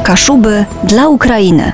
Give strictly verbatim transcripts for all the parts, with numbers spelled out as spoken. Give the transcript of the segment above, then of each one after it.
Kaszuby dla Ukrainy.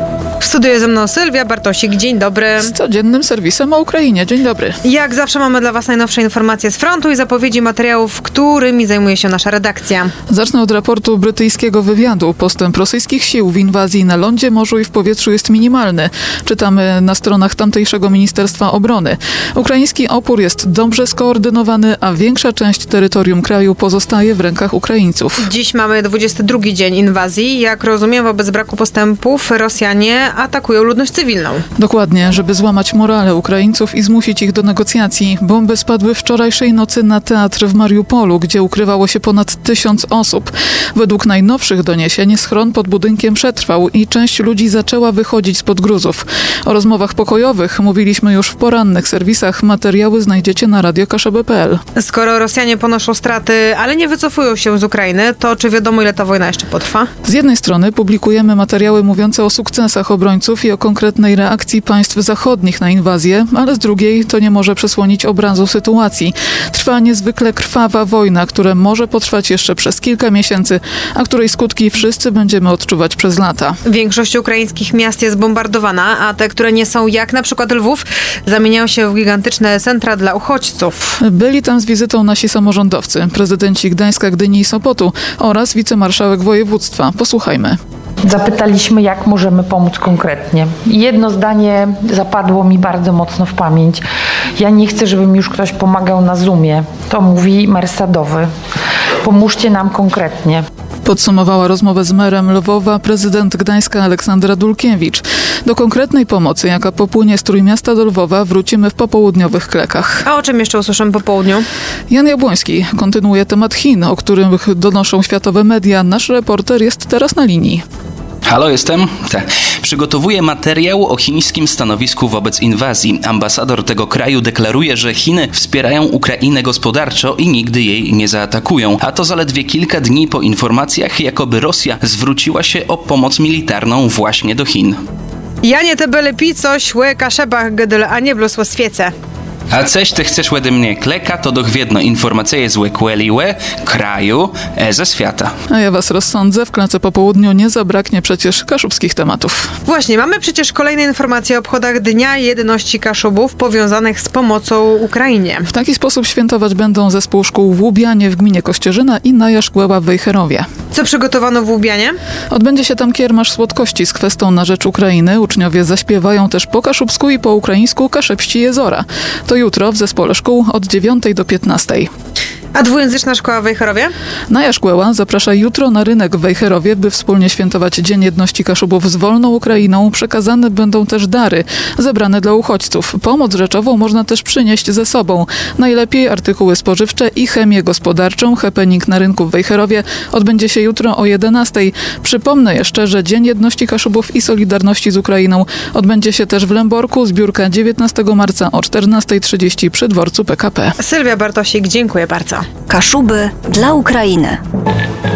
W studiu jest ze mną Sylwia Bartosik. Dzień dobry. Z codziennym serwisem o Ukrainie. Dzień dobry. Jak zawsze mamy dla Was najnowsze informacje z frontu i zapowiedzi materiałów, którymi zajmuje się nasza redakcja. Zacznę od raportu brytyjskiego wywiadu. Postęp rosyjskich sił w inwazji na lądzie, morzu i w powietrzu jest minimalny. Czytamy na stronach tamtejszego Ministerstwa Obrony. Ukraiński opór jest dobrze skoordynowany, a większa część terytorium kraju pozostaje w rękach Ukraińców. Dziś mamy dwudziesty drugi dzień inwazji. Jak rozumiem, wobec braku postępów Rosjanie atakują ludność cywilną. Dokładnie, żeby złamać morale Ukraińców i zmusić ich do negocjacji. Bomby spadły wczorajszej nocy na teatr w Mariupolu, gdzie ukrywało się ponad tysiąc osób. Według najnowszych doniesień schron pod budynkiem przetrwał i część ludzi zaczęła wychodzić spod gruzów. O rozmowach pokojowych mówiliśmy już w porannych serwisach. Materiały znajdziecie na radio kaszeby kropka pe el. Skoro Rosjanie ponoszą straty, ale nie wycofują się z Ukrainy, to czy wiadomo, ile ta wojna jeszcze potrwa? Z jednej strony publikujemy materiały mówiące o sukcesach obrońców i o konkretnej reakcji państw zachodnich na inwazję, ale z drugiej to nie może przesłonić obrazu sytuacji. Trwa niezwykle krwawa wojna, która może potrwać jeszcze przez kilka miesięcy, a której skutki wszyscy będziemy odczuwać przez lata. Większość ukraińskich miast jest bombardowana, a te, które nie są, jak na przykład Lwów, zamieniają się w gigantyczne centra dla uchodźców. Byli tam z wizytą nasi samorządowcy, prezydenci Gdańska, Gdyni i Sopotu oraz wicemarszałek województwa. Posłuchajmy. Zapytaliśmy, jak możemy pomóc konkretnie. Jedno zdanie zapadło mi bardzo mocno w pamięć. Ja nie chcę, żeby mi już ktoś pomagał na Zoomie. To mówi mer Sadowy. Pomóżcie nam konkretnie. Podsumowała rozmowę z merem Lwowa prezydent Gdańska Aleksandra Dulkiewicz. Do konkretnej pomocy, jaka popłynie z Trójmiasta do Lwowa, wrócimy w popołudniowych klekach. A o czym jeszcze usłyszymy po południu? Jan Jabłoński kontynuuje temat Chin, o których donoszą światowe media. Nasz reporter jest teraz na linii. Halo, jestem? Te. Przygotowuję materiał o chińskim stanowisku wobec inwazji. Ambasador tego kraju deklaruje, że Chiny wspierają Ukrainę gospodarczo i nigdy jej nie zaatakują. A to zaledwie kilka dni po informacjach, jakoby Rosja zwróciła się o pomoc militarną właśnie do Chin. Ja nie te byle pi coś, łe kaszebach gdl, a nie blosło świece. A coś ty chcesz ode mnie kleka, to dochwiedno informacje z łe kraju, e ze świata. A ja was rozsądzę, w klece po południu nie zabraknie przecież kaszubskich tematów. Właśnie, mamy przecież kolejne informacje o obchodach Dnia Jedności Kaszubów powiązanych z pomocą Ukrainie. W taki sposób świętować będą zespół szkół w Łubianie w gminie Kościerzyna i na Jaszkłeła w Wejherowie. Co przygotowano w Łubianie? Odbędzie się tam kiermasz słodkości z kwestą na rzecz Ukrainy. Uczniowie zaśpiewają też po kaszubsku i po ukraińsku Kaszebści Jezora. To jutro w zespole szkół od dziewiątej do piętnastej. A dwujęzyczna szkoła w Wejherowie? Na Jaszkłeła zaprasza jutro na rynek w Wejherowie, by wspólnie świętować Dzień Jedności Kaszubów z wolną Ukrainą. Przekazane będą też dary zebrane dla uchodźców. Pomoc rzeczową można też przynieść ze sobą. Najlepiej artykuły spożywcze i chemię gospodarczą. Happening na rynku w Wejherowie odbędzie się jutro o jedenastej. Przypomnę jeszcze, że Dzień Jedności Kaszubów i Solidarności z Ukrainą odbędzie się też w Lęborku. Zbiórka dziewiętnastego marca o czternasta trzydzieści przy dworcu P K P. Sylwia Bartosik, dziękuję bardzo. Kaszuby dla Ukrainy.